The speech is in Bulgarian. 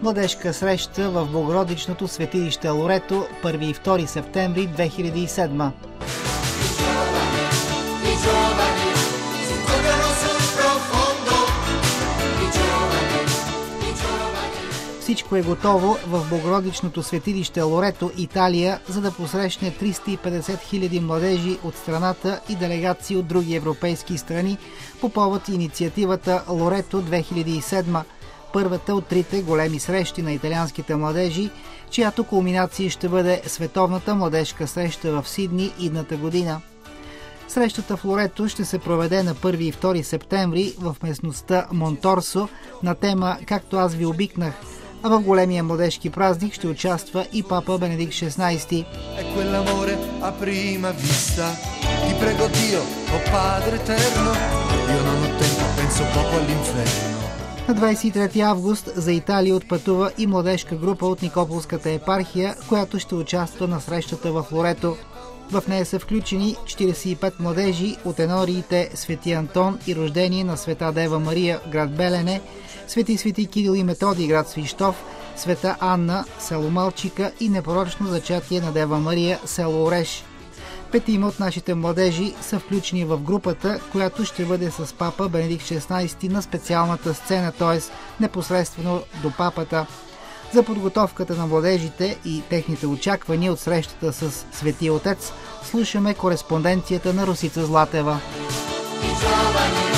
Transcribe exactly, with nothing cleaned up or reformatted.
Младежка среща в Богородичното светилище Лорето, първи и втори септември две хиляди и седма. Всичко е готово в Богородичното светилище Лорето, Италия, за да посрещне триста и петдесет хиляди младежи от страната и делегации от други европейски страни по повод инициативата Лорето две хиляди и седма, първата от трите големи срещи на италианските младежи, чиято кулминация ще бъде Световната младежка среща в Сидни идната година. Срещата в Лорето ще се проведе на първи и втори септември в местността Монторсо на тема «Както аз ви обикнах», а в големия младежки празник ще участва и папа Бенедикт шестнадесети. На двадесет и трети август за Италия отпътува и младежка група от Никополската епархия, която ще участва на срещата в Лорето. В нея са включени четиридесет и пет младежи от енориите Свети Антон и рождение на Света Дева Мария, град Белене, Свети Свети Кирил и Методий, град Свищов, Света Анна, село Малчика и непорочно зачатие на Дева Мария, село Ореш. Петима от нашите младежи са включени в групата, която ще бъде с папа Бенедикт шестнадесети на специалната сцена, т.е. непосредствено до папата. За подготовката на младежите и техните очаквания от срещата с Светия Отец слушаме кореспонденцията на Росица Златева.